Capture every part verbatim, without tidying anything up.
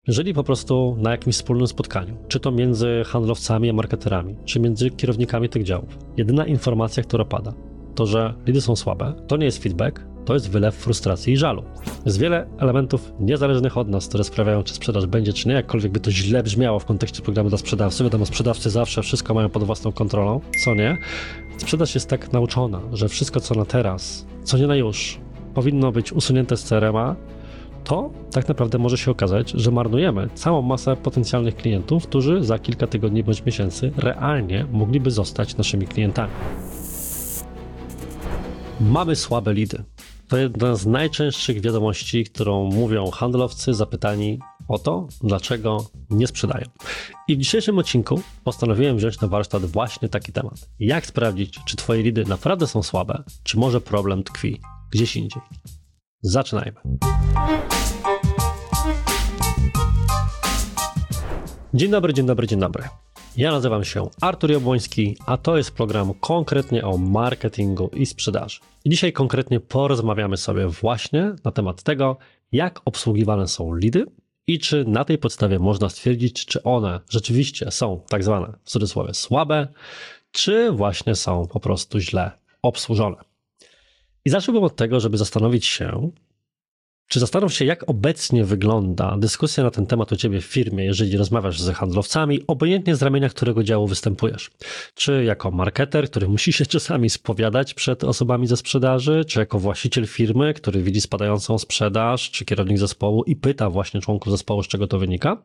Jeżeli po prostu na jakimś wspólnym spotkaniu, czy to między handlowcami a marketerami, czy między kierownikami tych działów, jedyna informacja, która pada, to że lidy są słabe, to nie jest feedback, to jest wylew frustracji i żalu. Jest wiele elementów niezależnych od nas, które sprawiają, czy sprzedaż będzie, czy nie, jakkolwiek by to źle brzmiało w kontekście programu dla sprzedawcy. Wiadomo, sprzedawcy zawsze wszystko mają pod własną kontrolą, co nie. Sprzedaż jest tak nauczona, że wszystko, co na teraz, co nie na już, powinno być usunięte z C R M-a, to tak naprawdę może się okazać, że marnujemy całą masę potencjalnych klientów, którzy za kilka tygodni bądź miesięcy realnie mogliby zostać naszymi klientami. Mamy słabe lidy. To jedna z najczęstszych wiadomości, którą mówią handlowcy zapytani o to, dlaczego nie sprzedają. I w dzisiejszym odcinku postanowiłem wziąć na warsztat właśnie taki temat. Jak sprawdzić, czy twoje lidy naprawdę są słabe, czy może problem tkwi gdzieś indziej. Zaczynajmy. Dzień dobry, dzień dobry, dzień dobry. Ja nazywam się Artur Jabłoński, a to jest program konkretnie o marketingu i sprzedaży. I dzisiaj konkretnie porozmawiamy sobie właśnie na temat tego, jak obsługiwane są lidy i czy na tej podstawie można stwierdzić, czy one rzeczywiście są tak zwane w cudzysłowie słabe, czy właśnie są po prostu źle obsłużone. I zacząłbym od tego, żeby zastanowić się, czy zastanów się, jak obecnie wygląda dyskusja na ten temat u ciebie w firmie, jeżeli rozmawiasz z handlowcami, obojętnie z ramienia którego działu występujesz. Czy jako marketer, który musi się czasami spowiadać przed osobami ze sprzedaży, czy jako właściciel firmy, który widzi spadającą sprzedaż, czy kierownik zespołu i pyta właśnie członków zespołu, z czego to wynika.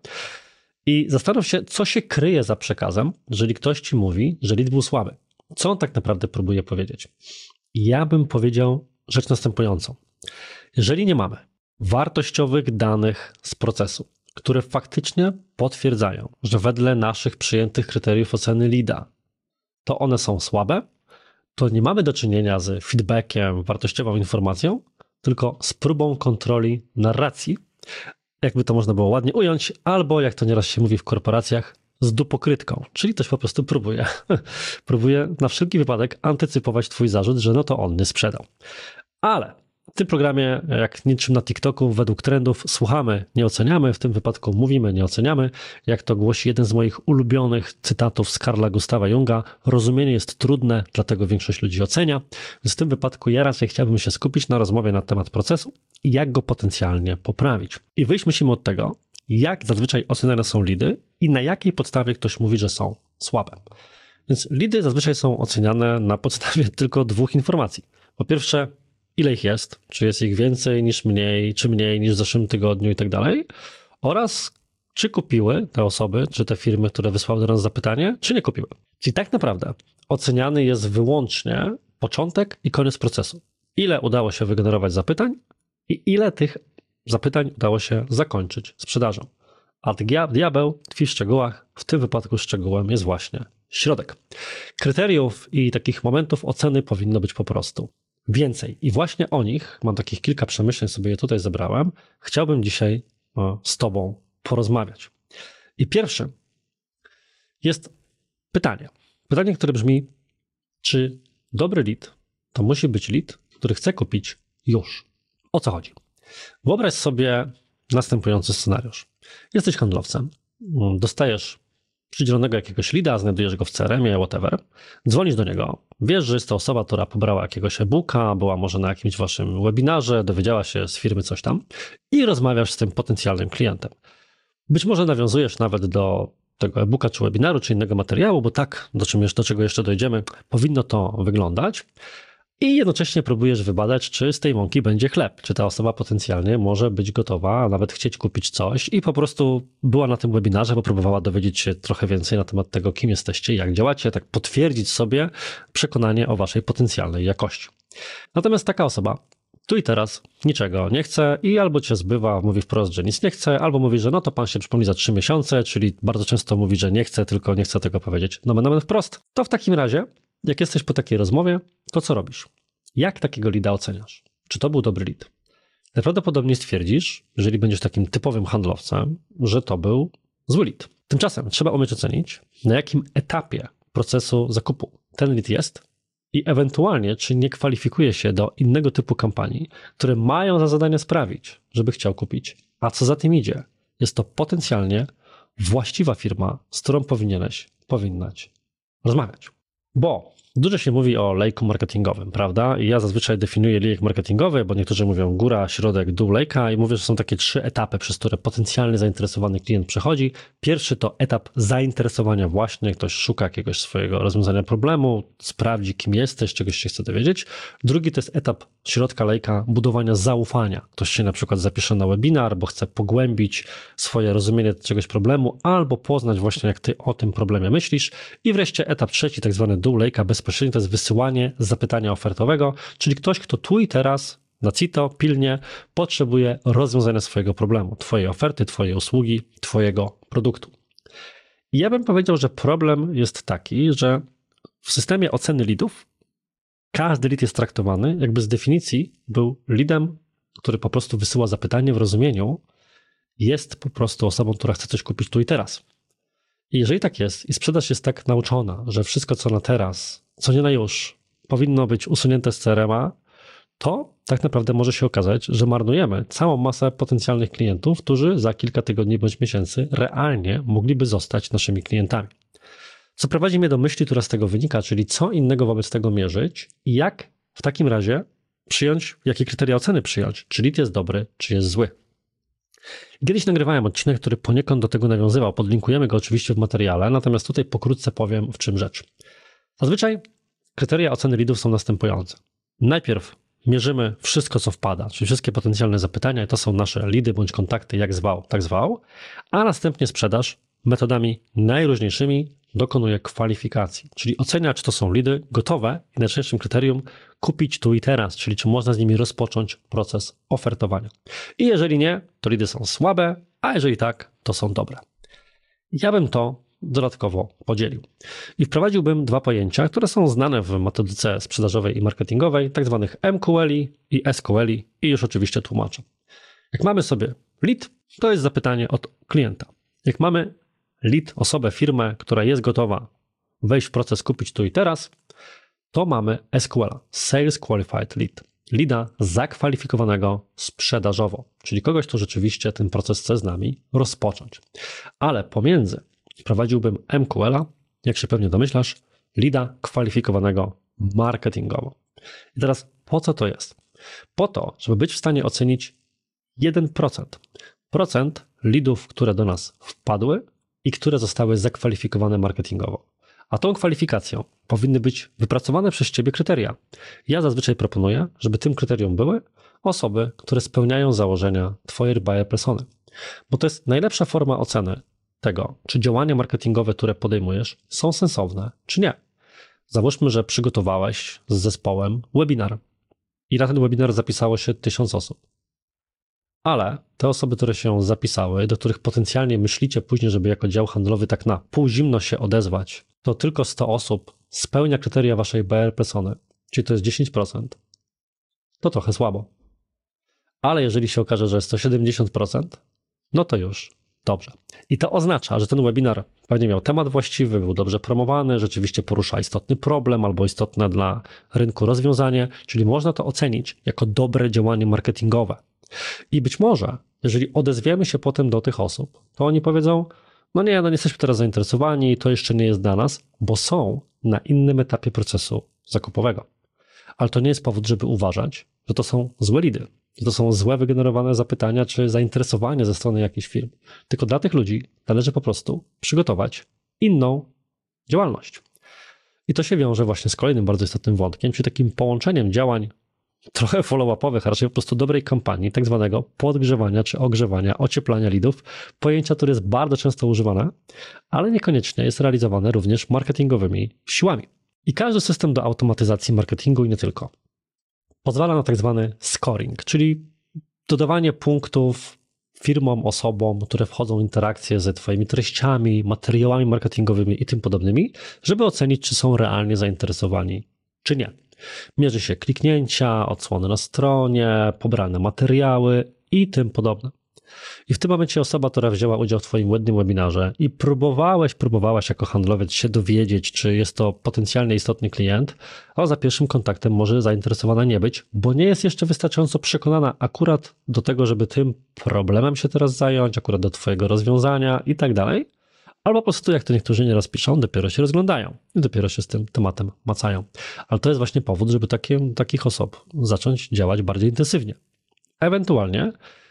I zastanów się, co się kryje za przekazem, jeżeli ktoś ci mówi, że lead był słaby. Co on tak naprawdę próbuje powiedzieć? Ja bym powiedział rzecz następującą. Jeżeli nie mamy wartościowych danych z procesu, które faktycznie potwierdzają, że wedle naszych przyjętych kryteriów oceny leada, to one są słabe, to nie mamy do czynienia z feedbackiem, wartościową informacją, tylko z próbą kontroli narracji, jakby to można było ładnie ująć, albo jak to nieraz się mówi w korporacjach, z dupokrytką, czyli ktoś po prostu próbuje, próbuje na wszelki wypadek antycypować twój zarzut, że no to on nie sprzedał. Ale w tym programie, jak niczym na TikToku, według trendów słuchamy, nie oceniamy, w tym wypadku mówimy, nie oceniamy. Jak to głosi jeden z moich ulubionych cytatów z Carla Gustawa Junga, rozumienie jest trudne, dlatego większość ludzi ocenia. Więc w tym wypadku ja raczej chciałbym się skupić na rozmowie na temat procesu i jak go potencjalnie poprawić. I wyjść musimy od tego, jak zazwyczaj oceniane są lidy i na jakiej podstawie ktoś mówi, że są słabe. Więc lidy zazwyczaj są oceniane na podstawie tylko dwóch informacji. Po pierwsze, ile ich jest, czy jest ich więcej niż mniej, czy mniej niż w zeszłym tygodniu i tak dalej, oraz czy kupiły te osoby, czy te firmy, które wysłały do nas zapytanie, czy nie kupiły. Czyli tak naprawdę oceniany jest wyłącznie początek i koniec procesu. Ile udało się wygenerować zapytań i ile tych zapytań udało się zakończyć sprzedażą. A diabeł tkwi w szczegółach, w tym wypadku szczegółem jest właśnie środek. Kryteriów i takich momentów oceny powinno być po prostu więcej. I właśnie o nich, mam takich kilka przemyśleń, sobie je tutaj zebrałem, chciałbym dzisiaj z tobą porozmawiać. I pierwszy jest pytanie. Pytanie, które brzmi, czy dobry lead to musi być lead, który chce kupić już? O co chodzi? Wyobraź sobie następujący scenariusz. Jesteś handlowcem, dostajesz przydzielonego jakiegoś leada, znajdujesz go w C R M-ie, whatever, dzwonisz do niego, wiesz, że jest to osoba, która pobrała jakiegoś e-booka, była może na jakimś waszym webinarze, dowiedziała się z firmy coś tam i rozmawiasz z tym potencjalnym klientem. Być może nawiązujesz nawet do tego e-booka, czy webinaru, czy innego materiału, bo tak, do, czym, do czego jeszcze dojdziemy, powinno to wyglądać. I jednocześnie próbujesz wybadać, czy z tej mąki będzie chleb, czy ta osoba potencjalnie może być gotowa, a nawet chcieć kupić coś i po prostu była na tym webinarze, bo próbowała dowiedzieć się trochę więcej na temat tego, kim jesteście i jak działacie, tak potwierdzić sobie przekonanie o waszej potencjalnej jakości. Natomiast taka osoba tu i teraz niczego nie chce i albo cię zbywa, mówi wprost, że nic nie chce, albo mówi, że no to pan się przypomni za trzy miesiące, czyli bardzo często mówi, że nie chce, tylko nie chce tego powiedzieć. No będę wprost. To w takim razie, jak jesteś po takiej rozmowie, to co robisz? Jak takiego leada oceniasz? Czy to był dobry lead? Najprawdopodobniej stwierdzisz, jeżeli będziesz takim typowym handlowcem, że to był zły lead. Tymczasem trzeba umieć ocenić, na jakim etapie procesu zakupu ten lead jest i ewentualnie, czy nie kwalifikuje się do innego typu kampanii, które mają za zadanie sprawić, żeby chciał kupić. A co za tym idzie? jest to potencjalnie właściwa firma, z którą powinieneś, powinnaś rozmawiać. Bo dużo się mówi o lejku marketingowym, prawda? I ja zazwyczaj definiuję lejek marketingowy, bo niektórzy mówią góra, środek, dół lejka i mówię, że są takie trzy etapy, przez które potencjalnie zainteresowany klient przechodzi. Pierwszy to etap zainteresowania właśnie, ktoś szuka jakiegoś swojego rozwiązania problemu, sprawdzi kim jesteś, czegoś się chce dowiedzieć. Drugi to jest etap środka lejka, budowania zaufania. Ktoś się na przykład zapisze na webinar, bo chce pogłębić swoje rozumienie czegoś problemu, albo poznać właśnie jak ty o tym problemie myślisz. I wreszcie etap trzeci, tak zwany dół lejka, bezpośrednio to jest wysyłanie zapytania ofertowego, czyli ktoś, kto tu i teraz na CITO pilnie potrzebuje rozwiązania swojego problemu, twojej oferty, twojej usługi, twojego produktu. I ja bym powiedział, że problem jest taki, że w systemie oceny leadów każdy lead jest traktowany, jakby z definicji był leadem, który po prostu wysyła zapytanie w rozumieniu, jest po prostu osobą, która chce coś kupić tu i teraz. I jeżeli tak jest i sprzedaż jest tak nauczona, że wszystko co na teraz, co nie na już, powinno być usunięte z C R M-a, to tak naprawdę może się okazać, że marnujemy całą masę potencjalnych klientów, którzy za kilka tygodni bądź miesięcy realnie mogliby zostać naszymi klientami. Co prowadzi mnie do myśli, która z tego wynika, czyli co innego wobec tego mierzyć i jak w takim razie przyjąć, jakie kryteria oceny przyjąć, czy lead jest dobry, czy jest zły. Kiedyś nagrywałem odcinek, który poniekąd do tego nawiązywał, podlinkujemy go oczywiście w materiale, natomiast tutaj pokrótce powiem, w czym rzecz. Zazwyczaj kryteria oceny leadów są następujące. Najpierw mierzymy wszystko, co wpada, czyli wszystkie potencjalne zapytania i to są nasze leady bądź kontakty, jak zwał, tak zwał, a następnie sprzedaż metodami najróżniejszymi dokonuje kwalifikacji, czyli ocenia, czy to są leady gotowe i najczęstszym kryterium kupić tu i teraz, czyli czy można z nimi rozpocząć proces ofertowania. I jeżeli nie, to leady są słabe, a jeżeli tak, to są dobre. Ja bym to dodatkowo podzielił. I wprowadziłbym dwa pojęcia, które są znane w metodyce sprzedażowej i marketingowej, tak zwanych M Q L i i S Q L i już oczywiście tłumaczę. Jak mamy sobie lead, to jest zapytanie od klienta. Jak mamy lead, osobę, firmę, która jest gotowa wejść w proces kupić tu i teraz, to mamy S Q L, Sales Qualified Lead, leada zakwalifikowanego sprzedażowo, czyli kogoś, kto rzeczywiście ten proces chce z nami rozpocząć. Ale pomiędzy wprowadziłbym M Q L, jak się pewnie domyślasz, leada kwalifikowanego marketingowo. I teraz po co to jest? Po to, żeby być w stanie ocenić jeden procent. Procent leadów, które do nas wpadły i które zostały zakwalifikowane marketingowo. A tą kwalifikacją powinny być wypracowane przez ciebie kryteria. Ja zazwyczaj proponuję, żeby tym kryterium były osoby, które spełniają założenia twojej buyer persony. Bo to jest najlepsza forma oceny tego, czy działania marketingowe, które podejmujesz, są sensowne, czy nie. Załóżmy, że przygotowałeś z zespołem webinar i na ten webinar zapisało się tysiąc osób. Ale te osoby, które się zapisały, do których potencjalnie myślicie później, żeby jako dział handlowy tak na pół zimno się odezwać, to tylko sto osób spełnia kryteria waszej buyer persony, czyli to jest dziesięć procent. To trochę słabo. Ale jeżeli się okaże, że jest to siedemdziesiąt procent, no to już dobrze. I to oznacza, że ten webinar pewnie miał temat właściwy, był dobrze promowany, rzeczywiście porusza istotny problem albo istotne dla rynku rozwiązanie, czyli można to ocenić jako dobre działanie marketingowe. I być może, jeżeli odezwiemy się potem do tych osób, to oni powiedzą, no nie, no nie jesteśmy teraz zainteresowani, to jeszcze nie jest dla nas, bo są na innym etapie procesu zakupowego. Ale to nie jest powód, żeby uważać, że to są złe lidy, że to są złe wygenerowane zapytania czy zainteresowanie ze strony jakichś firm. Tylko dla tych ludzi należy po prostu przygotować inną działalność. I to się wiąże właśnie z kolejnym bardzo istotnym wątkiem, czyli takim połączeniem działań trochę follow-upowych, a raczej po prostu dobrej kampanii, tak zwanego podgrzewania czy ogrzewania, ocieplania leadów, pojęcia, które jest bardzo często używane, ale niekoniecznie jest realizowane również marketingowymi siłami. I każdy system do automatyzacji marketingu i nie tylko pozwala na tak zwany scoring, czyli dodawanie punktów firmom, osobom, które wchodzą w interakcje ze twoimi treściami, materiałami marketingowymi i tym podobnymi, żeby ocenić, czy są realnie zainteresowani, czy nie. Mierzy się kliknięcia, odsłony na stronie, pobrane materiały i tym podobne. i w tym momencie osoba, która wzięła udział w twoim jednym webinarze i próbowałeś, próbowałaś jako handlowiec się dowiedzieć, czy jest to potencjalnie istotny klient, a za pierwszym kontaktem może zainteresowana nie być, bo nie jest jeszcze wystarczająco przekonana akurat do tego, żeby tym problemem się teraz zająć, akurat do twojego rozwiązania i tak dalej. Albo po prostu, jak to niektórzy nieraz piszą, dopiero się rozglądają i dopiero się z tym tematem macają. Ale to jest właśnie powód, żeby takie, takich osób zacząć działać bardziej intensywnie. Ewentualnie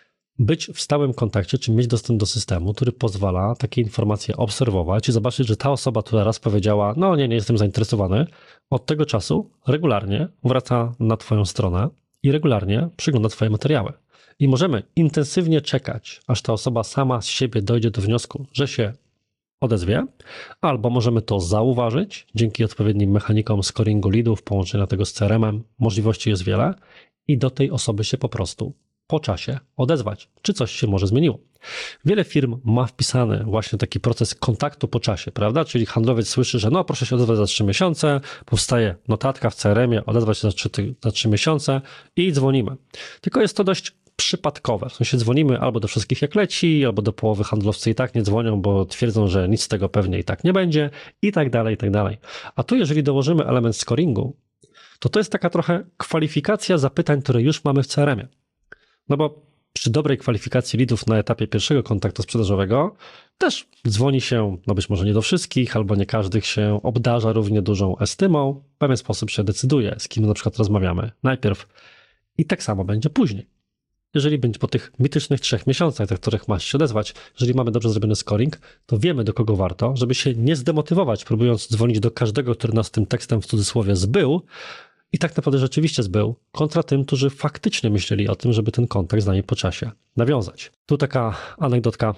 być w stałym kontakcie, czy mieć dostęp do systemu, który pozwala takie informacje obserwować i zobaczyć, że ta osoba, która raz powiedziała, no nie, nie jestem zainteresowany, od tego czasu regularnie wraca na twoją stronę i regularnie przygląda twoje materiały. I możemy intensywnie czekać, aż ta osoba sama z siebie dojdzie do wniosku, że się odezwie, albo możemy to zauważyć dzięki odpowiednim mechanikom scoringu leadów, połączenia tego z C R M-em, możliwości jest wiele i do tej osoby się po prostu po czasie odezwać, czy coś się może zmieniło. Wiele firm ma wpisany właśnie taki proces kontaktu po czasie, prawda? Czyli handlowiec słyszy, że no proszę się odezwać za trzy miesiące, powstaje notatka w C R M-ie, odezwać się za trzy, za trzy miesiące i dzwonimy. Tylko jest to dość przypadkowe. W sensie dzwonimy albo do wszystkich jak leci, albo do połowy handlowcy i tak nie dzwonią, bo twierdzą, że nic z tego pewnie i tak nie będzie i tak dalej, i tak dalej. A tu jeżeli dołożymy element scoringu, to to jest taka trochę kwalifikacja zapytań, które już mamy w C R M-ie. No bo przy dobrej kwalifikacji leadów na etapie pierwszego kontaktu sprzedażowego też dzwoni się, no być może nie do wszystkich, albo nie każdych się obdarza równie dużą estymą. W pewien sposób się decyduje, z kim na przykład rozmawiamy najpierw i tak samo będzie później. Jeżeli będzie po tych mitycznych trzech miesiącach, do których masz się odezwać, jeżeli mamy dobrze zrobiony scoring, to wiemy, do kogo warto, żeby się nie zdemotywować, próbując dzwonić do każdego, który nas tym tekstem w cudzysłowie zbył i tak naprawdę rzeczywiście zbył, kontra tym, którzy faktycznie myśleli o tym, żeby ten kontakt z nami po czasie nawiązać. Tu taka anegdotka,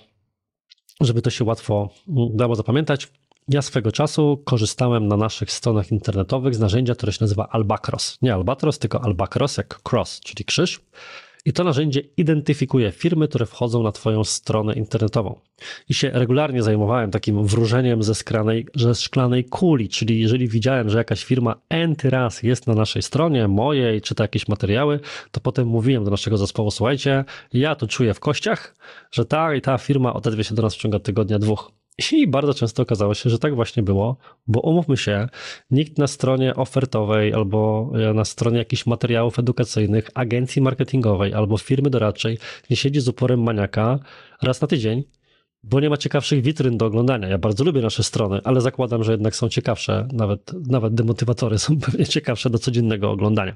żeby to się łatwo dało zapamiętać. Ja swego czasu korzystałem na naszych stronach internetowych z narzędzia, które się nazywa Albacross. Nie Albatros, tylko Albacross jak cross, czyli krzyż. I to narzędzie identyfikuje firmy, które wchodzą na twoją stronę internetową. I się regularnie zajmowałem takim wróżeniem ze, skranej, ze szklanej kuli, czyli jeżeli widziałem, że jakaś firma n-ty raz jest na naszej stronie, mojej, czyta jakieś materiały, to potem mówiłem do naszego zespołu, słuchajcie, ja to czuję w kościach, że ta i ta firma odezwie się do nas w ciągu tygodnia, dwóch. I bardzo często okazało się, że tak właśnie było, bo umówmy się, nikt na stronie ofertowej albo na stronie jakichś materiałów edukacyjnych, agencji marketingowej albo firmy doradczej nie siedzi z uporem maniaka raz na tydzień, bo nie ma ciekawszych witryn do oglądania. Ja bardzo lubię nasze strony, ale zakładam, że jednak są ciekawsze, nawet, nawet demotywatory są pewnie ciekawsze do codziennego oglądania.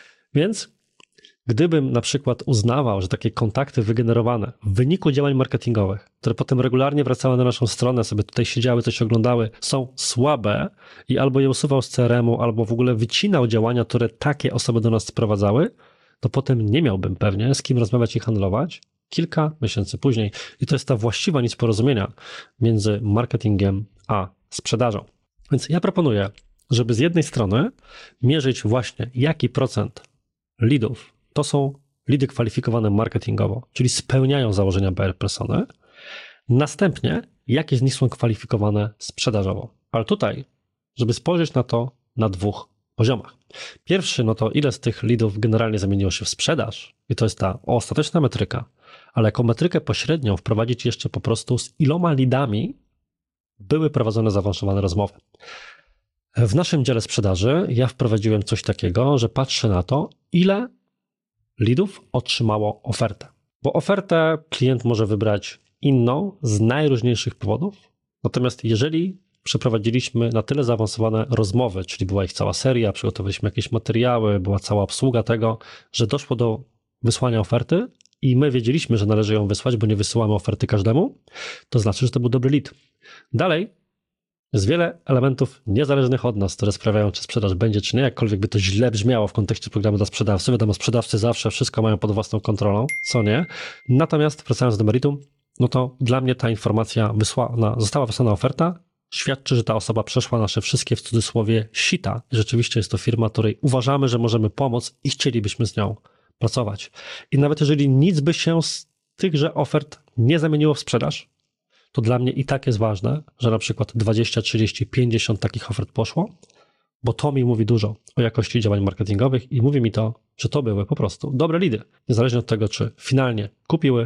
Więc gdybym na przykład uznawał, że takie kontakty wygenerowane w wyniku działań marketingowych, które potem regularnie wracały na naszą stronę, sobie tutaj siedziały, coś oglądały, są słabe i albo je usuwał z C R M-u, albo w ogóle wycinał działania, które takie osoby do nas sprowadzały, to potem nie miałbym pewnie z kim rozmawiać i handlować kilka miesięcy później. I to jest ta właściwa nić porozumienia między marketingiem a sprzedażą. Więc ja proponuję, żeby z jednej strony mierzyć właśnie jaki procent leadów to są leady kwalifikowane marketingowo, czyli spełniają założenia buyer persony. Następnie, jakie z nich są kwalifikowane sprzedażowo. Ale tutaj, żeby spojrzeć na to na dwóch poziomach. Pierwszy, no to ile z tych leadów generalnie zamieniło się w sprzedaż i to jest ta ostateczna metryka, ale jako metrykę pośrednią wprowadzić jeszcze po prostu z iloma leadami były prowadzone zaawansowane rozmowy. W naszym dziale sprzedaży ja wprowadziłem coś takiego, że patrzę na to, ile leadów otrzymało ofertę. Bo ofertę klient może wybrać inną z najróżniejszych powodów. Natomiast jeżeli przeprowadziliśmy na tyle zaawansowane rozmowy, czyli była ich cała seria, przygotowaliśmy jakieś materiały, była cała obsługa tego, że doszło do wysłania oferty i my wiedzieliśmy, że należy ją wysłać, bo nie wysyłamy oferty każdemu, to znaczy, że to był dobry lead. Dalej jest wiele elementów niezależnych od nas, które sprawiają, czy sprzedaż będzie, czy nie, jakkolwiek by to źle brzmiało w kontekście programu dla sprzedawcy. Wiadomo, sprzedawcy zawsze wszystko mają pod własną kontrolą, co nie. Natomiast wracając do meritum, no to dla mnie ta informacja wysłana, została wysłana oferta, świadczy, że ta osoba przeszła nasze wszystkie w cudzysłowie sita. I rzeczywiście jest to firma, której uważamy, że możemy pomóc i chcielibyśmy z nią pracować. I nawet jeżeli nic by się z tychże ofert nie zamieniło w sprzedaż, to dla mnie i tak jest ważne, że na przykład dwadzieścia, trzydzieści, pięćdziesiąt takich ofert poszło, bo to mi mówi dużo o jakości działań marketingowych i mówi mi to, że to były po prostu dobre leady. Niezależnie od tego, czy finalnie kupiły,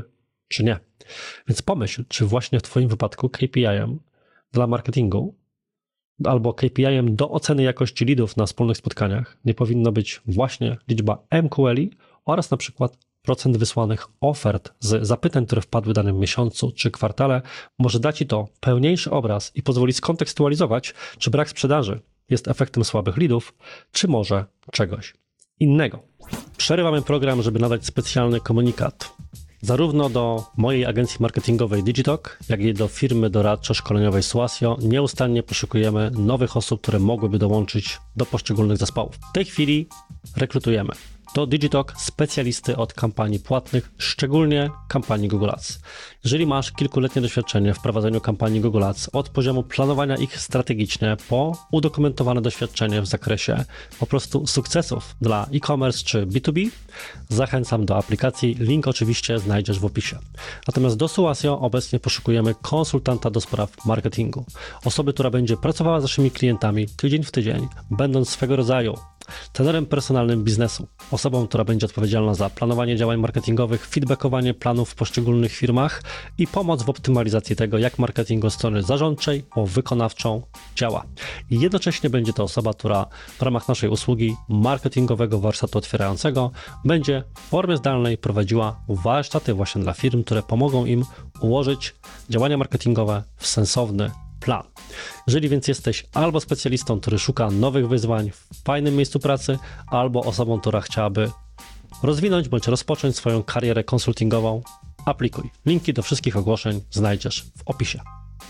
czy nie. Więc pomyśl, czy właśnie w Twoim wypadku K P I-em dla marketingu albo K P I-em do oceny jakości leadów na wspólnych spotkaniach nie powinno być właśnie liczba M Q L i oraz na przykład procent wysłanych ofert z zapytań, które wpadły w danym miesiącu czy kwartale. Może da Ci to pełniejszy obraz i pozwoli skontekstualizować, czy brak sprzedaży jest efektem słabych leadów, czy może czegoś innego. Przerywamy program, żeby nadać specjalny komunikat zarówno do mojej agencji marketingowej Digitalk, jak i do firmy doradczo-szkoleniowej Suasio. Nieustannie poszukujemy nowych osób, które mogłyby dołączyć do poszczególnych zespołów. W tej chwili rekrutujemy do Digitalk specjalisty od kampanii płatnych, szczególnie kampanii Google Ads. Jeżeli masz kilkuletnie doświadczenie w prowadzeniu kampanii Google Ads, od poziomu planowania ich strategicznie po udokumentowane doświadczenie w zakresie po prostu sukcesów dla e-commerce czy B dwa B, zachęcam do aplikacji. Link oczywiście znajdziesz w opisie. Natomiast do Suasio obecnie poszukujemy konsultanta do spraw marketingu. Osoby, która będzie pracowała z naszymi klientami tydzień w tydzień, będąc swego rodzaju trenerem personalnym biznesu, osobą, która będzie odpowiedzialna za planowanie działań marketingowych, feedbackowanie planów w poszczególnych firmach i pomoc w optymalizacji tego, jak marketing od strony zarządczej po wykonawczą działa. I jednocześnie będzie to osoba, która w ramach naszej usługi marketingowego warsztatu otwierającego będzie w formie zdalnej prowadziła warsztaty właśnie dla firm, które pomogą im ułożyć działania marketingowe w sensowny plan. Jeżeli więc jesteś albo specjalistą, który szuka nowych wyzwań w fajnym miejscu pracy, albo osobą, która chciałaby rozwinąć bądź rozpocząć swoją karierę konsultingową, aplikuj. Linki do wszystkich ogłoszeń znajdziesz w opisie.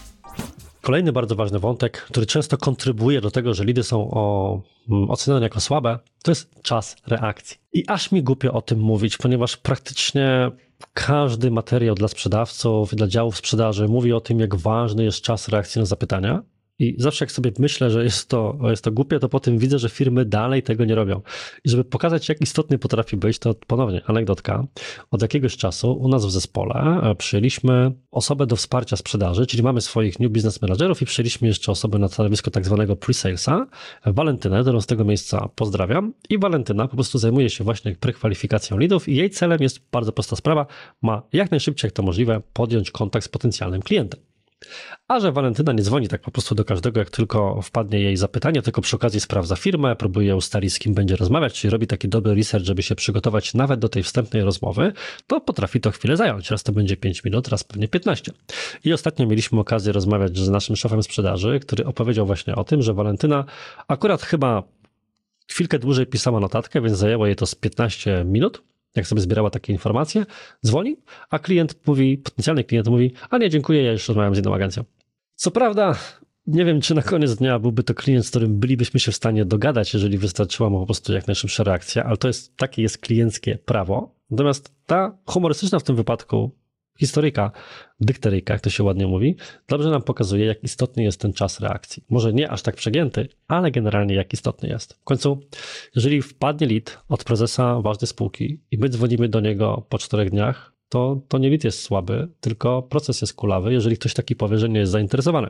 Kolejny bardzo ważny wątek, który często kontrybuje do tego, że lidy są o, oceniane jako słabe, to jest czas reakcji. I aż mi głupio o tym mówić, ponieważ praktycznie każdy materiał dla sprzedawców, dla działów sprzedaży mówi o tym, jak ważny jest czas reakcji na zapytania. I zawsze jak sobie myślę, że jest to, jest to głupie, to potem widzę, że firmy dalej tego nie robią. I żeby pokazać, jak istotny potrafi być, to ponownie anegdotka. Od jakiegoś czasu u nas w zespole przyjęliśmy osobę do wsparcia sprzedaży, czyli mamy swoich new business managerów i przyjęliśmy jeszcze osobę na stanowisko tak zwanego pre-salesa, Walentynę, którą z tego miejsca pozdrawiam. I Walentyna po prostu zajmuje się właśnie prekwalifikacją leadów i jej celem jest bardzo prosta sprawa. Ma jak najszybciej, jak to możliwe, podjąć kontakt z potencjalnym klientem. A że Walentyna nie dzwoni tak po prostu do każdego, jak tylko wpadnie jej zapytanie, tylko przy okazji sprawdza firmę, próbuje ustalić, z kim będzie rozmawiać, czyli robi taki dobry research, żeby się przygotować nawet do tej wstępnej rozmowy, to potrafi to chwilę zająć. Raz to będzie pięć minut, raz pewnie piętnaście. I ostatnio mieliśmy okazję rozmawiać z naszym szefem sprzedaży, który opowiedział właśnie o tym, że Walentyna akurat chyba chwilkę dłużej pisała notatkę, więc zajęło jej to z piętnaście minut. Jak sobie zbierała takie informacje, dzwoni, a klient mówi, potencjalny klient mówi, a nie, dziękuję, ja już rozmawiam z inną agencją. Co prawda, nie wiem, czy na koniec dnia byłby to klient, z którym bylibyśmy się w stanie dogadać, jeżeli wystarczyła mu po prostu jak najszybsza reakcja, ale to jest, takie jest klienckie prawo. Natomiast ta humorystyczna w tym wypadku historyjka, dykteryjka, jak to się ładnie mówi, dobrze nam pokazuje, jak istotny jest ten czas reakcji. Może nie aż tak przegięty, ale generalnie jak istotny jest. W końcu, jeżeli wpadnie lead od prezesa ważnej spółki i my dzwonimy do niego po czterech dniach, to, to nie lead jest słaby, tylko proces jest kulawy, jeżeli ktoś taki powie, że nie jest zainteresowany.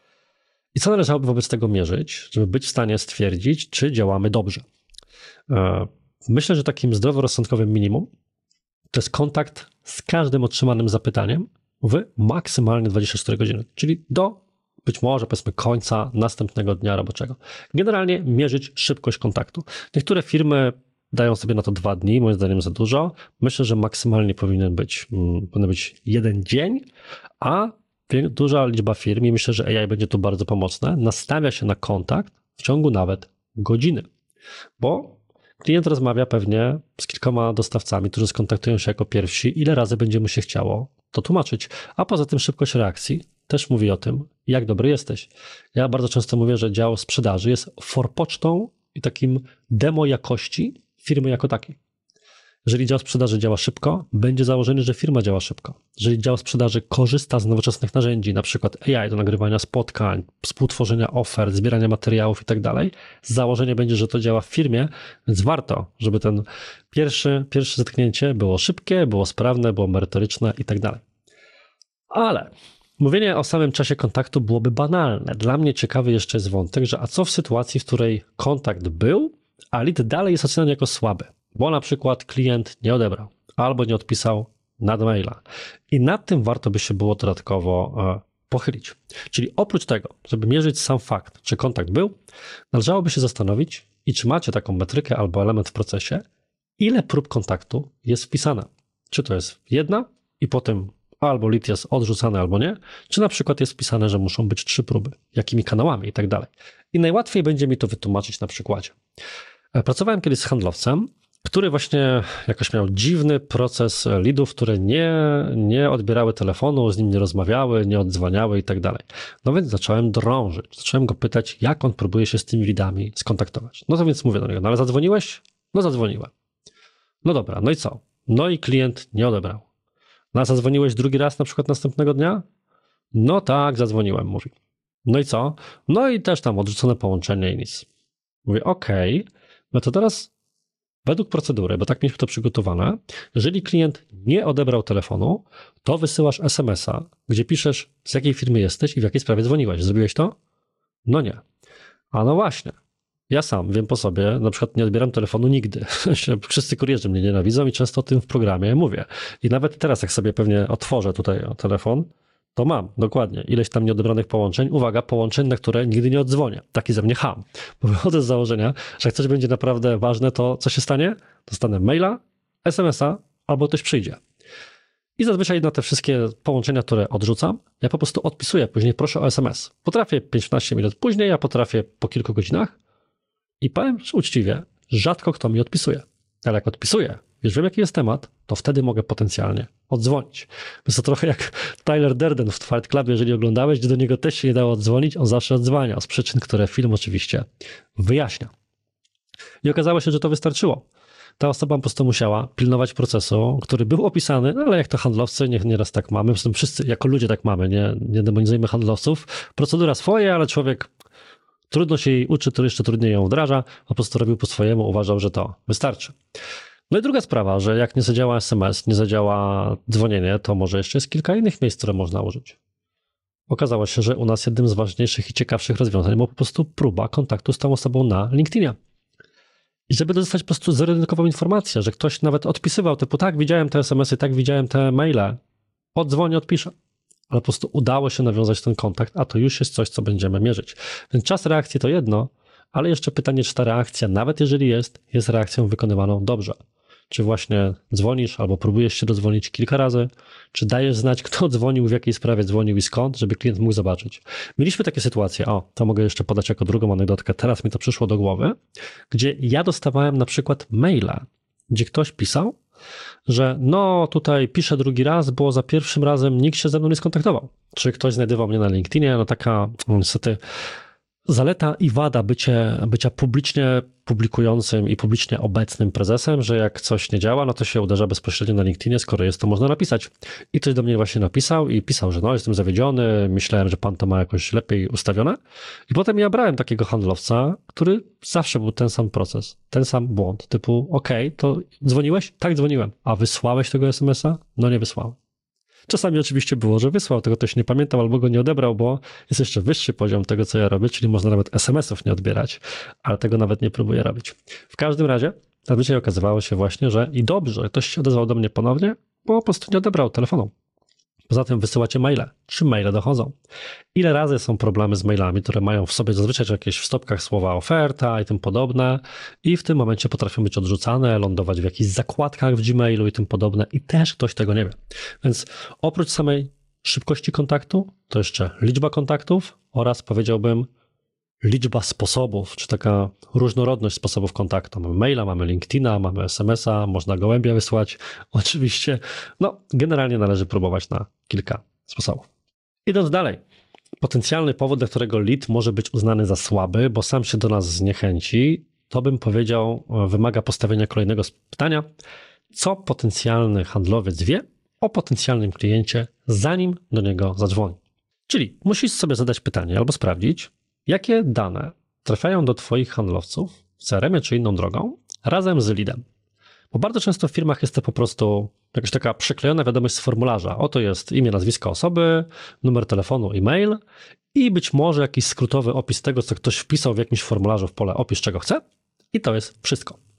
I co należałoby wobec tego mierzyć, żeby być w stanie stwierdzić, czy działamy dobrze? Myślę, że takim zdroworozsądkowym minimum to jest kontakt z każdym otrzymanym zapytaniem w maksymalnie dwadzieścia cztery godziny, czyli do być może powiedzmy końca następnego dnia roboczego. Generalnie mierzyć szybkość kontaktu. Niektóre firmy dają sobie na to dwa dni, moim zdaniem za dużo. Myślę, że maksymalnie powinien być, hmm, powinien być jeden dzień, a duża liczba firm, i myślę, że A I będzie tu bardzo pomocne, nastawia się na kontakt w ciągu nawet godziny, bo klient rozmawia pewnie z kilkoma dostawcami, którzy skontaktują się jako pierwsi, ile razy będzie mu się chciało to tłumaczyć. A poza tym szybkość reakcji też mówi o tym, jak dobry jesteś. Ja bardzo często mówię, że dział sprzedaży jest forpocztą i takim demo jakości firmy jako takiej. Jeżeli dział sprzedaży działa szybko, będzie założenie, że firma działa szybko. Jeżeli dział sprzedaży korzysta z nowoczesnych narzędzi, na przykład A I do nagrywania spotkań, współtworzenia ofert, zbierania materiałów i tak dalej, założenie będzie, że to działa w firmie, więc warto, żeby ten pierwszy, pierwsze zetknięcie było szybkie, było sprawne, było merytoryczne i tak dalej. Ale mówienie o samym czasie kontaktu byłoby banalne. Dla mnie ciekawy jeszcze jest wątek, że a co w sytuacji, w której kontakt był, a lead dalej jest oceniany jako słaby? Bo na przykład klient nie odebrał albo nie odpisał nad maila. I nad tym warto by się było dodatkowo e, pochylić. Czyli oprócz tego, żeby mierzyć sam fakt, czy kontakt był, należałoby się zastanowić i czy macie taką metrykę albo element w procesie, ile prób kontaktu jest wpisane. Czy to jest jedna i potem albo lead jest odrzucany, albo nie, czy na przykład jest wpisane, że muszą być trzy próby, jakimi kanałami i tak dalej. I najłatwiej będzie mi to wytłumaczyć na przykładzie. Pracowałem kiedyś z handlowcem, który właśnie jakoś miał dziwny proces leadów, które nie, nie odbierały telefonu, z nim nie rozmawiały, nie odzwaniały i tak dalej. No więc zacząłem drążyć, zacząłem go pytać, jak on próbuje się z tymi leadami skontaktować. No to więc mówię do niego, no ale zadzwoniłeś? No zadzwoniłem. No dobra, no i co? No i klient nie odebrał. No a zadzwoniłeś drugi raz na przykład następnego dnia? No tak, zadzwoniłem, mówi. No i co? No i też tam odrzucone połączenie i nic. Mówię, okej, okay, no to teraz według procedury, bo tak mieliśmy to przygotowane, jeżeli klient nie odebrał telefonu, to wysyłasz es em es a, gdzie piszesz, z jakiej firmy jesteś i w jakiej sprawie dzwoniłeś. Zrobiłeś to? No nie. A no właśnie. Ja sam wiem po sobie, na przykład nie odbieram telefonu nigdy. Wszyscy kurierzy mnie nienawidzą i często o tym w programie mówię. I nawet teraz, jak sobie pewnie otworzę tutaj telefon, to mam dokładnie ileś tam nieodebranych połączeń. Uwaga, połączeń, na które nigdy nie oddzwonię. Taki ze mnie ham. Bo wychodzę z założenia, że jak coś będzie naprawdę ważne, to co się stanie? Dostanę maila, es em es a albo ktoś przyjdzie. I zazwyczaj na te wszystkie połączenia, które odrzucam, ja po prostu odpisuję. Później proszę o es em es. Potrafię piętnaście minut później, ja potrafię po kilku godzinach. I powiem uczciwie, rzadko kto mi odpisuje. Ale jak odpisuję, już wiem jaki jest temat, to wtedy mogę potencjalnie oddzwonić. Więc to trochę jak Tyler Durden w Fight Clubie, jeżeli oglądałeś, gdzie do niego też się nie dało oddzwonić, on zawsze odzwania, z przyczyn, które film oczywiście wyjaśnia. I okazało się, że to wystarczyło. Ta osoba po prostu musiała pilnować procesu, który był opisany, no ale jak to handlowcy, niech nieraz tak mamy, zresztą wszyscy jako ludzie tak mamy, nie, nie demonizujmy handlowców, procedura swoje, ale człowiek trudno się jej uczy, to jeszcze trudniej ją wdraża, po prostu robił po swojemu, uważał, że to wystarczy. No i druga sprawa, że jak nie zadziała es em es, nie zadziała dzwonienie, to może jeszcze jest kilka innych miejsc, które można użyć. Okazało się, że u nas jednym z ważniejszych i ciekawszych rozwiązań była po prostu próba kontaktu z tą osobą na LinkedInie. I żeby dostać po prostu zero-rynkową informację, że ktoś nawet odpisywał typu tak, widziałem te es em esy, tak, widziałem te maile, odzwonię, odpiszę. Ale po prostu udało się nawiązać ten kontakt, a to już jest coś, co będziemy mierzyć. Więc czas reakcji to jedno, ale jeszcze pytanie, czy ta reakcja, nawet jeżeli jest, jest reakcją wykonywaną dobrze. Czy właśnie dzwonisz albo próbujesz się dodzwonić kilka razy, czy dajesz znać, kto dzwonił, w jakiej sprawie dzwonił i skąd, żeby klient mógł zobaczyć. Mieliśmy takie sytuacje, o, to mogę jeszcze podać jako drugą anegdotkę, teraz mi to przyszło do głowy, gdzie ja dostawałem na przykład maila, gdzie ktoś pisał, że no tutaj piszę drugi raz, bo za pierwszym razem nikt się ze mną nie skontaktował. Czy ktoś znajdował mnie na LinkedInie, no taka niestety zaleta i wada bycie, bycia publicznie publikującym i publicznie obecnym prezesem, że jak coś nie działa, no to się uderza bezpośrednio na LinkedInie, skoro jest, to można napisać. I ktoś do mnie właśnie napisał i pisał, że no jestem zawiedziony, myślałem, że pan to ma jakoś lepiej ustawione. I potem ja brałem takiego handlowca, który zawsze był ten sam proces, ten sam błąd, typu okej, okay, to dzwoniłeś? Tak, dzwoniłem. A wysłałeś tego es em es a? No nie wysłałem. Czasami oczywiście było, że wysłał, tego ktoś nie pamiętał albo go nie odebrał, bo jest jeszcze wyższy poziom tego, co ja robię, czyli można nawet es em esów nie odbierać, ale tego nawet nie próbuję robić. W każdym razie zazwyczaj okazywało się właśnie, że i dobrze, ktoś się odezwał do mnie ponownie, bo po prostu nie odebrał telefonu. Poza tym wysyłacie maile. Czy maile dochodzą? Ile razy są problemy z mailami, które mają w sobie zazwyczaj jakieś w stopkach słowa oferta i tym podobne i w tym momencie potrafią być odrzucane, lądować w jakichś zakładkach w Gmailu i tym podobne i też ktoś tego nie wie. Więc oprócz samej szybkości kontaktu, to jeszcze liczba kontaktów oraz powiedziałbym liczba sposobów, czy taka różnorodność sposobów kontaktu. Mamy maila, mamy LinkedIna, mamy es em es a, można gołębia wysłać. Oczywiście, no generalnie należy próbować na kilka sposobów. Idąc dalej, potencjalny powód, dla którego lead może być uznany za słaby, bo sam się do nas zniechęci, to bym powiedział, wymaga postawienia kolejnego pytania, co potencjalny handlowiec wie o potencjalnym kliencie, zanim do niego zadzwoni. Czyli musisz sobie zadać pytanie albo sprawdzić, jakie dane trafiają do twoich handlowców w C R M ie czy inną drogą razem z leadem. Bo bardzo często w firmach jest to po prostu jakaś taka przyklejona wiadomość z formularza. Oto jest imię, nazwisko osoby, numer telefonu, e-mail i być może jakiś skrótowy opis tego, co ktoś wpisał w jakimś formularzu w pole opisz czego chce i to jest wszystko.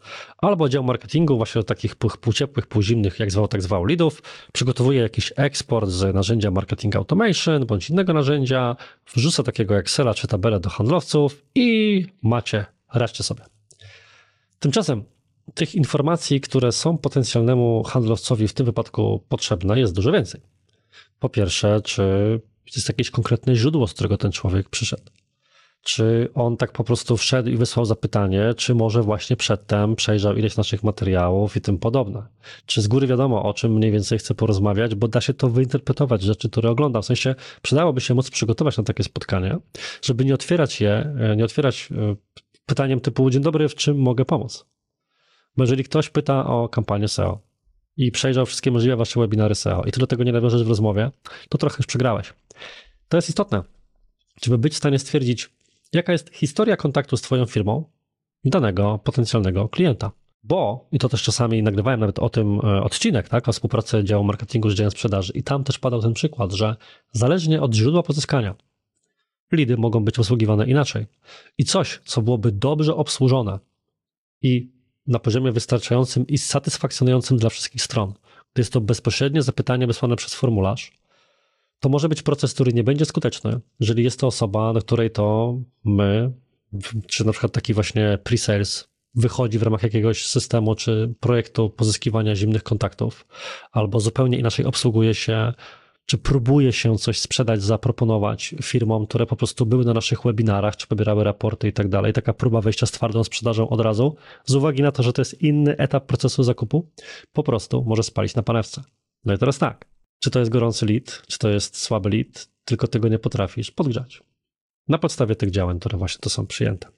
albo dział marketingu właśnie do takich półciepłych, półzimnych, jak zwał, tak zwał leadów, przygotowuje jakiś eksport z narzędzia Marketing Automation bądź innego narzędzia, wrzuca takiego Excela czy tabelę do handlowców i macie, radźcie sobie. Tymczasem tych informacji, które są potencjalnemu handlowcowi w tym wypadku potrzebne, jest dużo więcej. Po pierwsze, czy jest jakieś konkretne źródło, z którego ten człowiek przyszedł? Czy on tak po prostu wszedł i wysłał zapytanie, czy może właśnie przedtem przejrzał ileś naszych materiałów i tym podobne? Czy z góry wiadomo, o czym mniej więcej chce porozmawiać, bo da się to wyinterpretować, rzeczy, które oglądam. W sensie przydałoby się móc przygotować na takie spotkanie, żeby nie otwierać je, nie otwierać pytaniem typu dzień dobry, w czym mogę pomóc? Bo jeżeli ktoś pyta o kampanię S E O i przejrzał wszystkie możliwe wasze webinary S E O i ty do tego nie nawiążesz w rozmowie, to trochę już przegrałeś. To jest istotne, żeby być w stanie stwierdzić, jaka jest historia kontaktu z twoją firmą danego potencjalnego klienta. Bo, i to też czasami nagrywałem nawet o tym odcinek, tak, o współpracy działu marketingu z działem sprzedaży i tam też padał ten przykład, że zależnie od źródła pozyskania lidy mogą być obsługiwane inaczej. I coś, co byłoby dobrze obsłużone i na poziomie wystarczającym i satysfakcjonującym dla wszystkich stron, gdy jest to bezpośrednie zapytanie wysłane przez formularz, to może być proces, który nie będzie skuteczny, jeżeli jest to osoba, do której to my, czy na przykład taki właśnie pre-sales wychodzi w ramach jakiegoś systemu czy projektu pozyskiwania zimnych kontaktów, albo zupełnie inaczej obsługuje się, czy próbuje się coś sprzedać, zaproponować firmom, które po prostu były na naszych webinarach, czy pobierały raporty i tak dalej. Taka próba wejścia z twardą sprzedażą od razu, z uwagi na to, że to jest inny etap procesu zakupu, po prostu może spalić na panewce. No i teraz tak, czy to jest gorący lead, czy to jest słaby lead, tylko tego nie potrafisz podgrzać. Na podstawie tych działań, które właśnie to są przyjęte.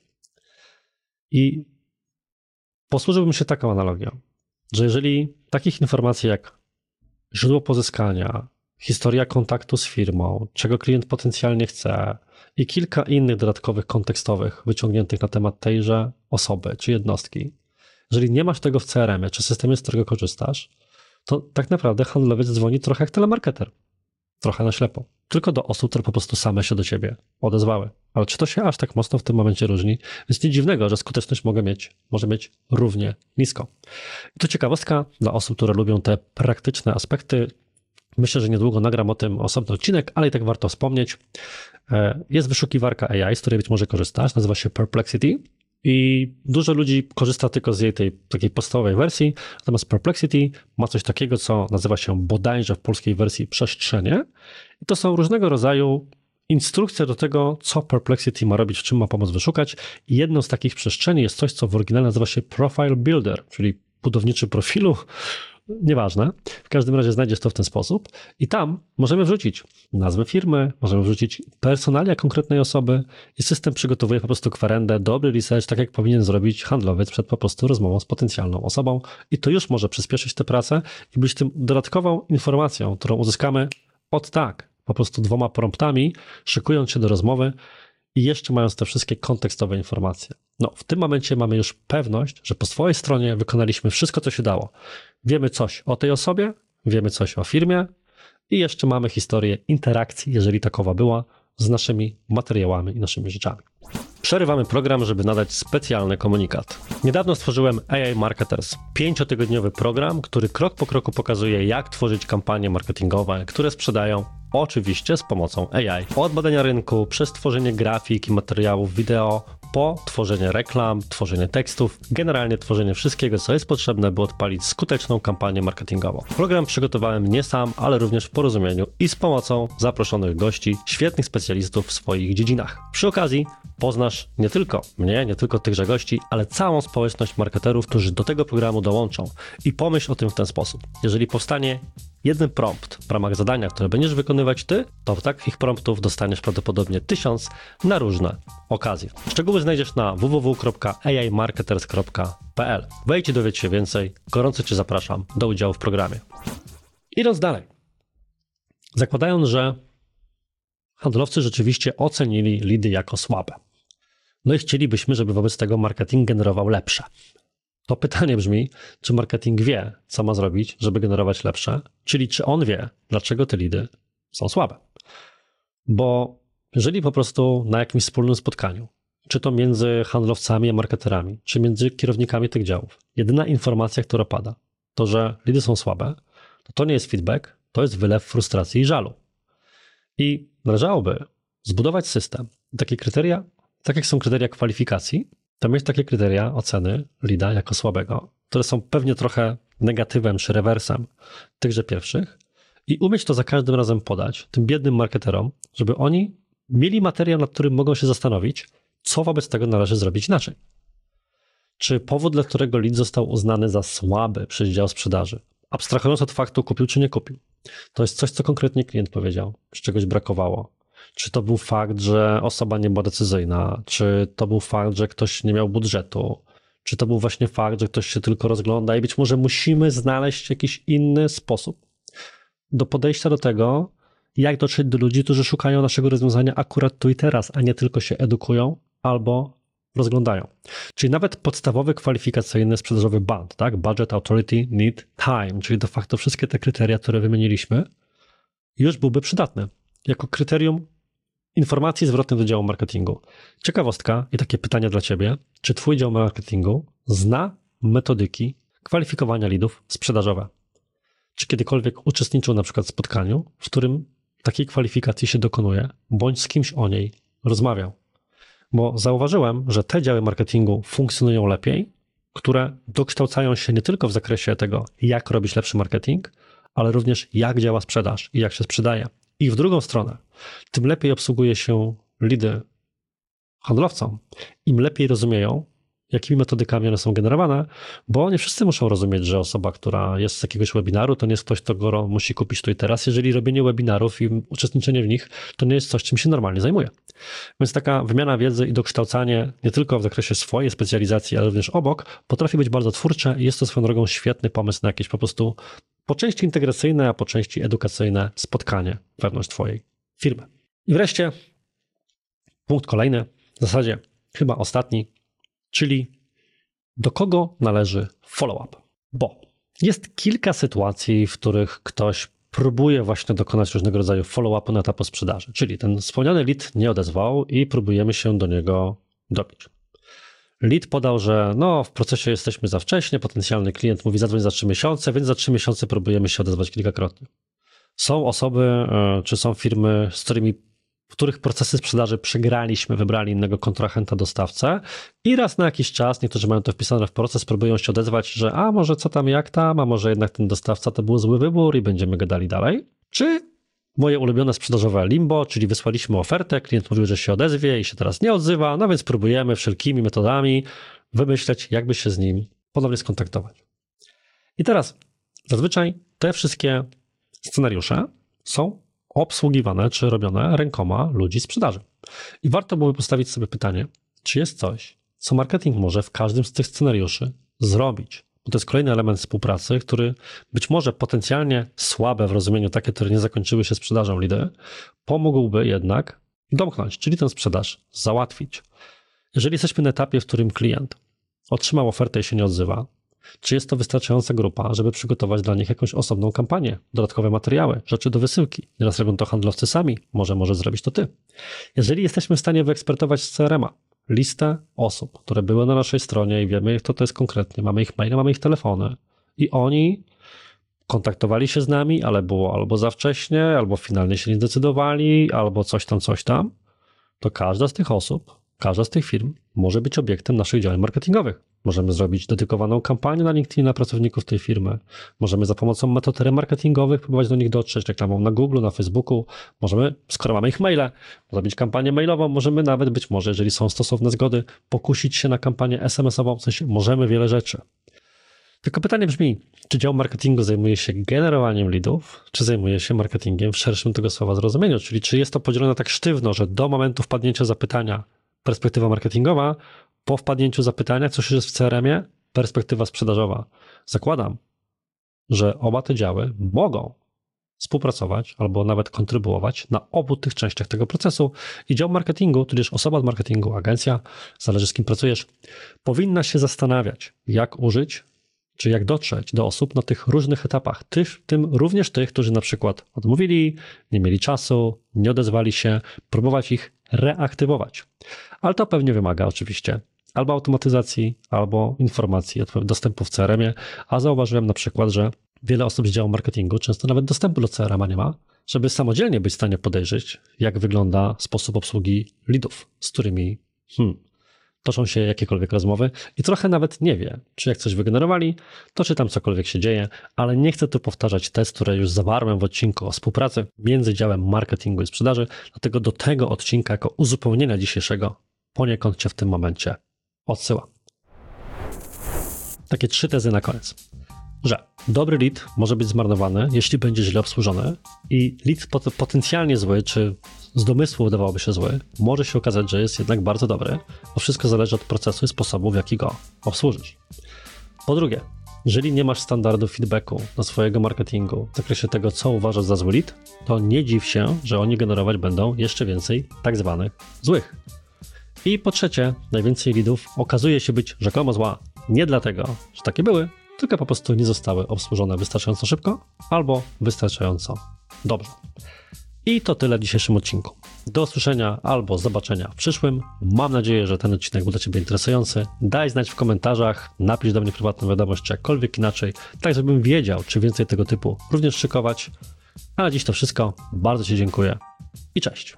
I posłużyłbym się taką analogią, że jeżeli takich informacji jak źródło pozyskania, historia kontaktu z firmą, czego klient potencjalnie chce i kilka innych dodatkowych kontekstowych wyciągniętych na temat tejże osoby czy jednostki. Jeżeli nie masz tego w C R M ie czy systemie, z którego korzystasz, to tak naprawdę handlowiec dzwoni trochę jak telemarketer. Trochę na ślepo. Tylko do osób, które po prostu same się do ciebie odezwały. Ale czy to się aż tak mocno w tym momencie różni? Więc nic dziwnego, że skuteczność może mieć, może mieć równie nisko. I to ciekawostka dla osób, które lubią te praktyczne aspekty. Myślę, że niedługo nagram o tym osobny odcinek, ale i tak warto wspomnieć. Jest wyszukiwarka A I, z której być może korzystasz, nazywa się Perplexity i dużo ludzi korzysta tylko z jej tej takiej podstawowej wersji, natomiast Perplexity ma coś takiego, co nazywa się bodajże w polskiej wersji przestrzenie i to są różnego rodzaju instrukcje do tego, co Perplexity ma robić, w czym ma pomóc wyszukać i jedną z takich przestrzeni jest coś, co w oryginale nazywa się Profile Builder, czyli budowniczy profilu. Nieważne. W każdym razie znajdziesz to w ten sposób i tam możemy wrzucić nazwę firmy, możemy wrzucić personalia konkretnej osoby i system przygotowuje po prostu kwerendę, dobry research, tak jak powinien zrobić handlowiec przed po prostu rozmową z potencjalną osobą i to już może przyspieszyć tę pracę i być tym dodatkową informacją, którą uzyskamy od tak, po prostu dwoma promptami, szykując się do rozmowy i jeszcze mając te wszystkie kontekstowe informacje. No, w tym momencie mamy już pewność, że po swojej stronie wykonaliśmy wszystko, co się dało. Wiemy coś o tej osobie, wiemy coś o firmie i jeszcze mamy historię interakcji, jeżeli takowa była, z naszymi materiałami i naszymi rzeczami. Przerywamy program, żeby nadać specjalny komunikat. Niedawno stworzyłem A I Marketers, pięciotygodniowy program, który krok po kroku pokazuje, jak tworzyć kampanie marketingowe, które sprzedają oczywiście z pomocą A I. Od badania rynku, przez tworzenie grafik i materiałów wideo, po tworzenie reklam, tworzenie tekstów, generalnie tworzenie wszystkiego, co jest potrzebne, by odpalić skuteczną kampanię marketingową. Program przygotowałem nie sam, ale również w porozumieniu i z pomocą zaproszonych gości, świetnych specjalistów w swoich dziedzinach. Przy okazji poznasz nie tylko mnie, nie tylko tychże gości, ale całą społeczność marketerów, którzy do tego programu dołączą. I pomyśl o tym w ten sposób. Jeżeli powstanie jeden prompt w ramach zadania, które będziesz wykonywać ty, to takich promptów dostaniesz prawdopodobnie tysiąc na różne okazje. Szczegóły znajdziesz na w w w kropka a i marketers kropka p l. Wejdź i dowiedz się więcej. Gorąco cię zapraszam do udziału w programie. Idąc dalej. Zakładając, że handlowcy rzeczywiście ocenili lidy jako słabe. No i chcielibyśmy, żeby wobec tego marketing generował lepsze. To pytanie brzmi, czy marketing wie, co ma zrobić, żeby generować lepsze, czyli czy on wie, dlaczego te lidy są słabe. Bo jeżeli po prostu na jakimś wspólnym spotkaniu czy to między handlowcami a marketerami, czy między kierownikami tych działów. Jedyna informacja, która pada, to że lidy są słabe, to to nie jest feedback, to jest wylew frustracji i żalu. I należałoby zbudować system. Takie kryteria, tak jak są kryteria kwalifikacji, to mieć takie kryteria oceny lida jako słabego, które są pewnie trochę negatywem czy rewersem tychże pierwszych i umieć to za każdym razem podać tym biednym marketerom, żeby oni mieli materiał, nad którym mogą się zastanowić, co wobec tego należy zrobić inaczej. Czy powód, dla którego lead został uznany za słaby przez dział sprzedaży, abstrahując od faktu kupił czy nie kupił, to jest coś, co konkretnie klient powiedział, czy czegoś brakowało. Czy to był fakt, że osoba nie była decyzyjna, czy to był fakt, że ktoś nie miał budżetu, czy to był właśnie fakt, że ktoś się tylko rozgląda i być może musimy znaleźć jakiś inny sposób do podejścia do tego, jak dotrzeć do ludzi, którzy szukają naszego rozwiązania akurat tu i teraz, a nie tylko się edukują albo rozglądają. Czyli nawet podstawowy kwalifikacyjny sprzedażowy band, tak? Budget, authority, need, time, czyli de facto wszystkie te kryteria, które wymieniliśmy, już byłby przydatny jako kryterium informacji zwrotnej do działu marketingu. Ciekawostka i takie pytanie dla Ciebie. Czy Twój dział marketingu zna metodyki kwalifikowania leadów sprzedażowe? Czy kiedykolwiek uczestniczył na przykład w spotkaniu, w którym takiej kwalifikacji się dokonuje, bądź z kimś o niej rozmawiał? Bo zauważyłem, że te działy marketingu funkcjonują lepiej, które dokształcają się nie tylko w zakresie tego, jak robić lepszy marketing, ale również jak działa sprzedaż i jak się sprzedaje. I w drugą stronę, tym lepiej obsługuje się lidy handlowcom, im lepiej rozumieją, jakimi metodykami one są generowane, bo nie wszyscy muszą rozumieć, że osoba, która jest z jakiegoś webinaru, to nie jest ktoś, kto go musi kupić tu i teraz, jeżeli robienie webinarów i uczestniczenie w nich to nie jest coś, czym się normalnie zajmuje. Więc taka wymiana wiedzy i dokształcanie nie tylko w zakresie swojej specjalizacji, ale również obok, potrafi być bardzo twórcze i jest to swoją drogą świetny pomysł na jakieś po prostu po części integracyjne, a po części edukacyjne spotkanie wewnątrz Twojej firmy. I wreszcie punkt kolejny, w zasadzie chyba ostatni, czyli do kogo należy follow-up. Bo jest kilka sytuacji, w których ktoś próbuje właśnie dokonać różnego rodzaju follow-upu na etapie sprzedaży, czyli ten wspomniany lead nie odezwał i próbujemy się do niego dobić. Lead podał, że no w procesie jesteśmy za wcześnie, potencjalny klient mówi zadzwoń za trzy miesiące, więc za trzy miesiące próbujemy się odezwać kilkakrotnie. Są osoby, czy są firmy, z którymi, w których procesy sprzedaży przegraliśmy, wybrali innego kontrahenta, dostawcę i raz na jakiś czas, niektórzy mają to wpisane w proces, próbują się odezwać, że a może co tam, jak tam, a może jednak ten dostawca to był zły wybór i będziemy gadali dalej. Czy moje ulubione sprzedażowe limbo, czyli wysłaliśmy ofertę, klient mówił, że się odezwie i się teraz nie odzywa, no więc próbujemy wszelkimi metodami wymyśleć, jakby się z nim ponownie skontaktować. I teraz zazwyczaj te wszystkie scenariusze są obsługiwane czy robione rękoma ludzi sprzedaży. I warto byłoby postawić sobie pytanie, czy jest coś, co marketing może w każdym z tych scenariuszy zrobić. Bo to jest kolejny element współpracy, który być może potencjalnie słabe w rozumieniu takie, które nie zakończyły się sprzedażą lidy, pomógłby jednak domknąć, czyli tę sprzedaż załatwić. Jeżeli jesteśmy na etapie, w którym klient otrzymał ofertę i się nie odzywa, czy jest to wystarczająca grupa, żeby przygotować dla nich jakąś osobną kampanię, dodatkowe materiały, rzeczy do wysyłki? Nieraz robią to handlowcy sami, może możesz zrobić to ty. Jeżeli jesteśmy w stanie wyekspertować z C R M-a listę osób, które były na naszej stronie i wiemy, kto to jest konkretnie, mamy ich maile, mamy ich telefony i oni kontaktowali się z nami, ale było albo za wcześnie, albo finalnie się nie zdecydowali, albo coś tam, coś tam, to każda z tych osób, każda z tych firm może być obiektem naszych działań marketingowych. Możemy zrobić dedykowaną kampanię na LinkedIn na pracowników tej firmy. Możemy za pomocą metod remarketingowych próbować do nich dotrzeć, reklamą na Google, na Facebooku. Możemy, skoro mamy ich maile, zrobić kampanię mailową. Możemy nawet być może, jeżeli są stosowne zgody, pokusić się na kampanię S M S-ową. W sensie możemy wiele rzeczy. Tylko pytanie brzmi, czy dział marketingu zajmuje się generowaniem leadów, czy zajmuje się marketingiem w szerszym tego słowa zrozumieniu? Czyli czy jest to podzielone tak sztywno, że do momentu wpadnięcia zapytania perspektywa marketingowa, po wpadnięciu zapytania, co się jest w C R M-ie, perspektywa sprzedażowa. Zakładam, że oba te działy mogą współpracować albo nawet kontrybuować na obu tych częściach tego procesu i dział marketingu, tudzież osoba od marketingu, agencja, zależy z kim pracujesz, powinna się zastanawiać, jak użyć Czyli jak dotrzeć do osób na tych różnych etapach, tych, w tym również tych, którzy na przykład odmówili, nie mieli czasu, nie odezwali się, próbować ich reaktywować. Ale to pewnie wymaga oczywiście albo automatyzacji, albo informacji, dostępu w C R M-ie, a zauważyłem na przykład, że wiele osób z działu marketingu często nawet dostępu do C R M-a nie ma, żeby samodzielnie być w stanie podejrzeć, jak wygląda sposób obsługi leadów, z którymi hmm, toczą się jakiekolwiek rozmowy i trochę nawet nie wie, czy jak coś wygenerowali, to czy tam cokolwiek się dzieje, ale nie chcę tu powtarzać test, które już zawarłem w odcinku o współpracy między działem marketingu i sprzedaży, dlatego do tego odcinka jako uzupełnienia dzisiejszego poniekąd Cię w tym momencie odsyłam. Takie trzy tezy na koniec, że dobry lead może być zmarnowany, jeśli będzie źle obsłużony i lead pot- potencjalnie zły, czy z domysłu wydawałoby się zły, może się okazać, że jest jednak bardzo dobry, bo wszystko zależy od procesu i sposobu, w jaki go obsłużysz. Po drugie, jeżeli nie masz standardu feedbacku do swojego marketingu w zakresie tego, co uważasz za zły lead, to nie dziw się, że oni generować będą jeszcze więcej tak zwanych złych. I po trzecie, najwięcej leadów okazuje się być rzekomo zła nie dlatego, że takie były, tylko po prostu nie zostały obsłużone wystarczająco szybko albo wystarczająco dobrze. I to tyle w dzisiejszym odcinku. Do usłyszenia albo zobaczenia w przyszłym. Mam nadzieję, że ten odcinek był dla Ciebie interesujący. Daj znać w komentarzach, napisz do mnie prywatną wiadomość, czy jakkolwiek inaczej, tak żebym wiedział, czy więcej tego typu również szykować. A na dziś to wszystko. Bardzo Ci dziękuję i cześć.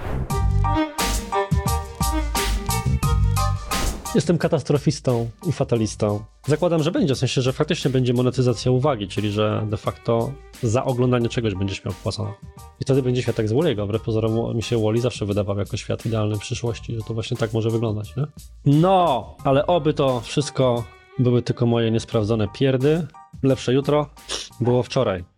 Jestem katastrofistą i fatalistą. Zakładam, że będzie, w sensie, że faktycznie będzie monetyzacja uwagi, czyli że de facto za oglądanie czegoś będziesz miał wpłacone. I wtedy będzie świat jak z Wally'ego. Wbrew pozorom mi się Wall-E zawsze wydawał jako świat idealny w przyszłości, że to właśnie tak może wyglądać, nie? No, ale oby to wszystko były tylko moje niesprawdzone pierdy. Lepsze jutro było wczoraj.